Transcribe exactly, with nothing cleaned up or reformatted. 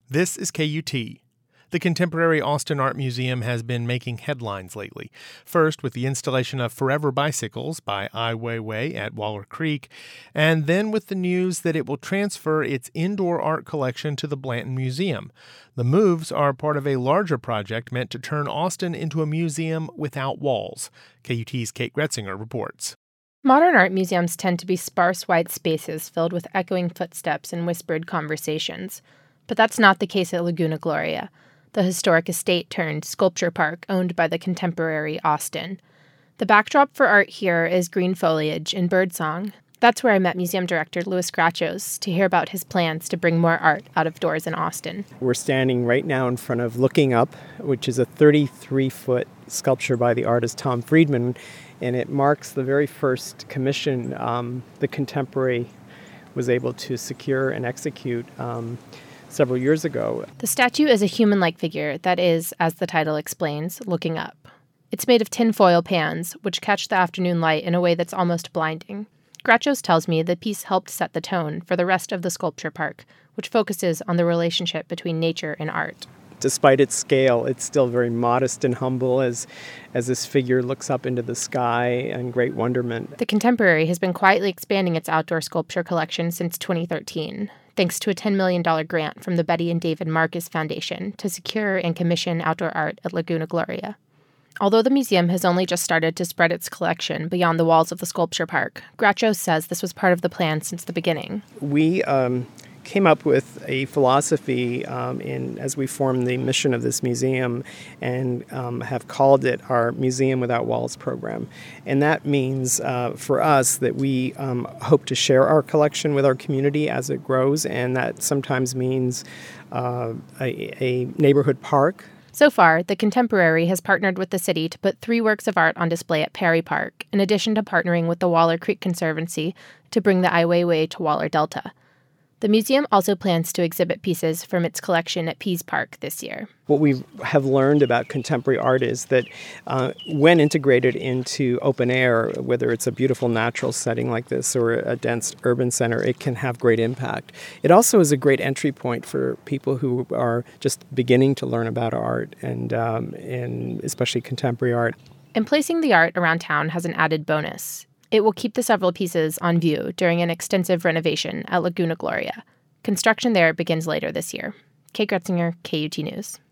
This is K U T. The Contemporary Austin Art Museum has been making headlines lately. First with the installation of Forever Bicycles by Ai Weiwei at Waller Creek, and then with the news that it will transfer its indoor art collection to the Blanton Museum. The moves are part of a larger project meant to turn Austin into a museum without walls. K U T's Kate Gretzinger reports. Modern art museums tend to be sparse white spaces filled with echoing footsteps and whispered conversations. But that's not the case at Laguna Gloria, the historic estate-turned sculpture park owned by the Contemporary Austin. The backdrop for art here is green foliage and birdsong. That's where I met museum director Louis Grachos to hear about his plans to bring more art out of doors in Austin. We're standing right now in front of Looking Up, which is a thirty-three foot sculpture by the artist Tom Friedman, and it marks the very first commission um, the Contemporary was able to secure and execute um, several years ago. The statue is a human-like figure that is, as the title explains, looking up. It's made of tinfoil pans, which catch the afternoon light in a way that's almost blinding. Grachos tells me the piece helped set the tone for the rest of the sculpture park, which focuses on the relationship between nature and art. Despite its scale, it's still very modest and humble as, as this figure looks up into the sky in great wonderment. The Contemporary has been quietly expanding its outdoor sculpture collection since twenty thirteen, thanks to a ten million dollars grant from the Betty and David Marcus Foundation to secure and commission outdoor art at Laguna Gloria. Although the museum has only just started to spread its collection beyond the walls of the sculpture park, Grachos says this was part of the plan since the beginning. We um, came up with a philosophy um, in as we formed the mission of this museum and um, have called it our Museum Without Walls program. And that means uh, for us that we um, hope to share our collection with our community as it grows, and that sometimes means uh, a, a neighborhood park. So far, the Contemporary has partnered with the city to put three works of art on display at Perry Park, in addition to partnering with the Waller Creek Conservancy to bring the Ai Weiwei to Waller Delta. The museum also plans to exhibit pieces from its collection at Pease Park this year. What we have learned about contemporary art is that uh, when integrated into open air, whether it's a beautiful natural setting like this or a dense urban center, it can have great impact. It also is a great entry point for people who are just beginning to learn about art, and, um, and especially contemporary art. And placing the art around town has an added bonus. It will keep the several pieces on view during an extensive renovation at Laguna Gloria. Construction there begins later this year. Kate Gretzinger, K U T News.